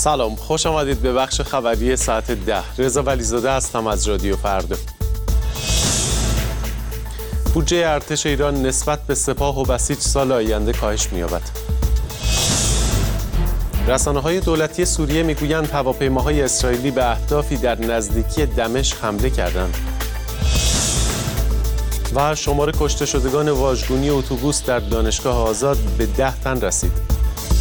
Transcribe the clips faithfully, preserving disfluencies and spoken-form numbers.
سلام، خوش آمدید به بخش خبری ساعت ده. رضا ولیزاده هستم از رادیو فردا. بودجه ارتش ایران نسبت به سپاه و بسیج سال آینده کاهش می‌یابد. رسانه‌های دولتی سوریه میگویند هواپیماهای اسرائیلی به اهدافی در نزدیکی دمشق حمله کردند. و شمار کشته شدگان واژگونی اتوبوس در دانشگاه آزاد به ده تن رسید.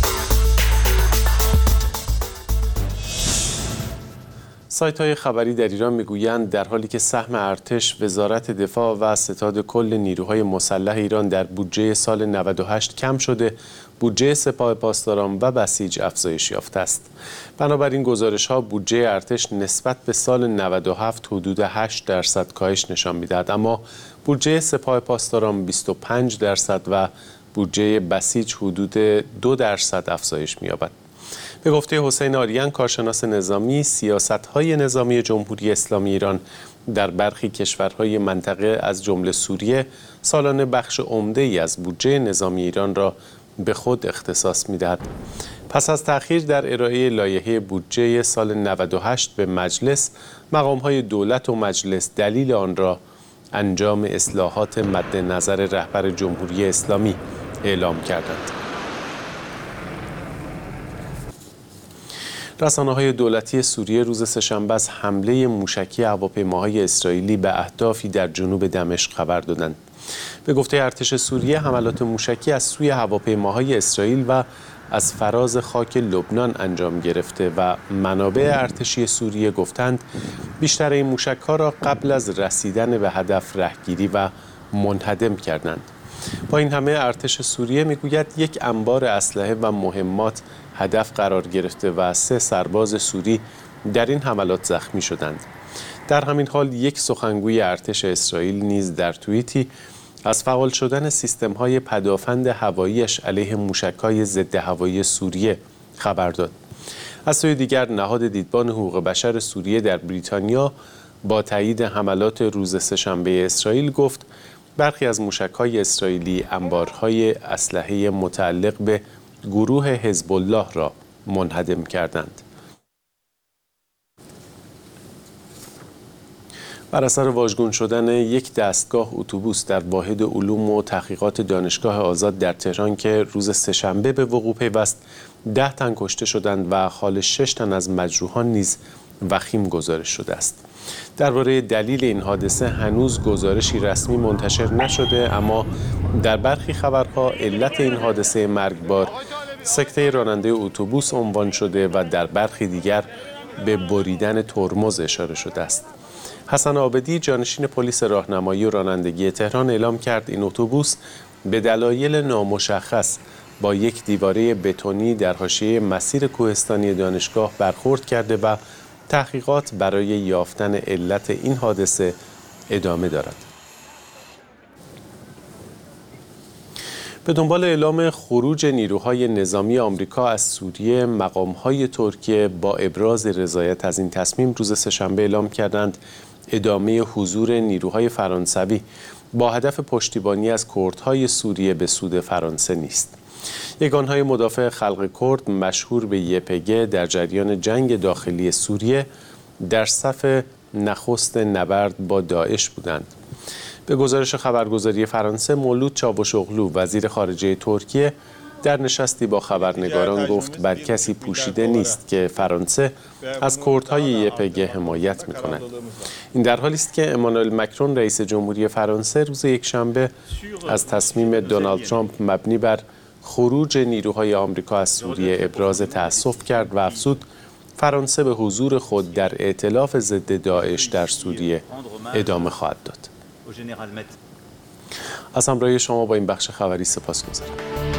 سایت‌های خبری در ایران میگویند در حالی که سهم ارتش، وزارت دفاع و ستاد کل نیروهای مسلح ایران در بودجه سال نود و هشت کم شده، بودجه سپاه پاسداران و بسیج افزایش یافته است. بنابراین گزارش‌ها بودجه ارتش نسبت به سال نود و هفت حدود هشت درصد کاهش نشان می‌دهد، اما بودجه سپاه پاسداران بیست و پنج درصد و بودجه بسیج حدود دو درصد افزایش می‌یابد. به گفته حسین آریان، کارشناس نظامی، سیاست‌های نظامی جمهوری اسلامی ایران در برخی کشورهای منطقه از جمله سوریه سالانه بخش عمده‌ای از بودجه نظامی ایران را به خود اختصاص می‌دهد. پس از تأخیر در ارائه لایحه بودجه سال نود و هشت به مجلس، مقام‌های دولت و مجلس دلیل آن را انجام اصلاحات مد نظر رهبر جمهوری اسلامی اعلام کردند. رسانه‌های دولتی سوریه روز سه‌شنبه از حمله موشکی هواپیماهای اسرائیلی به اهدافی در جنوب دمشق خبر دادند. به گفته ارتش سوریه، حملات موشکی از سوی هواپیماهای اسرائیل و از فراز خاک لبنان انجام گرفته و منابع ارتشی سوریه گفتند بیشتر این موشک‌ها را قبل از رسیدن به هدف رهگیری و منهدم کردند. با این همه ارتش سوریه میگوید یک انبار اسلحه و مهمات هدف قرار گرفته و سه سرباز سوری در این حملات زخمی شدند. در همین حال یک سخنگوی ارتش اسرائیل نیز در توییتی از فعال شدن سیستم‌های پدافند هوایی‌اش علیه موشک‌های ضد هوایی سوریه خبر داد. از سوی دیگر نهاد دیدبان حقوق بشر سوریه در بریتانیا با تایید حملات روز سه‌شنبه اسرائیل گفت برخی از موشک‌های اسرائیلی انبارهای اسلحه متعلق به گروه حزب الله را منهدم کردند. بر اثر واژگون شدن یک دستگاه اتوبوس در واحد علوم و تحقیقات دانشگاه آزاد در تهران که روز سه‌شنبه به وقوع پیوست، ده تن کشته شدند و حال شش تن از مجروحان نیز وخیم گزارش شده است. درباره دلیل این حادثه هنوز گزارشی رسمی منتشر نشده، اما در برخی خبرها علت این حادثه مرگبار سکته راننده اتوبوس عنوان شده و در برخی دیگر به بریدن ترمز اشاره شده است. حسن عابدی، جانشین پلیس راهنمایی و رانندگی تهران، اعلام کرد این اتوبوس به دلایل نامشخص با یک دیواره بتونی در حاشیه مسیر کوهستانی دانشگاه برخورد کرده و تحقیقات برای یافتن علت این حادثه ادامه دارد. به دنبال اعلام خروج نیروهای نظامی آمریکا از سوریه، مقام‌های ترکیه با ابراز رضایت از این تصمیم روز سه‌شنبه اعلام کردند ادامه حضور نیروهای فرانسوی با هدف پشتیبانی از کردهای سوریه به سود فرانسه نیست. یگانهای مدافع خلق کرد مشهور به یه پی جی در جریان جنگ داخلی سوریه در صف نخست نبرد با داعش بودند. به گزارش خبرگزاری فرانسه، مولود چاوشوغلو، وزیر خارجه ترکیه، در نشستی با خبرنگاران گفت بر کسی پوشیده نیست که فرانسه از کردهای یه پی جی حمایت می‌کند. این در حالی است که امانوئل مکرون، رئیس جمهوری فرانسه، روز یکشنبه از تصمیم دونالد ترامپ مبنی بر خروج نیروهای آمریکا از سوریه ابراز تأسف کرد و افزود فرانسه به حضور خود در ائتلاف ضد داعش در سوریه ادامه خواهد داد. از همراهی شما با این بخش خبری سپاسگزارم.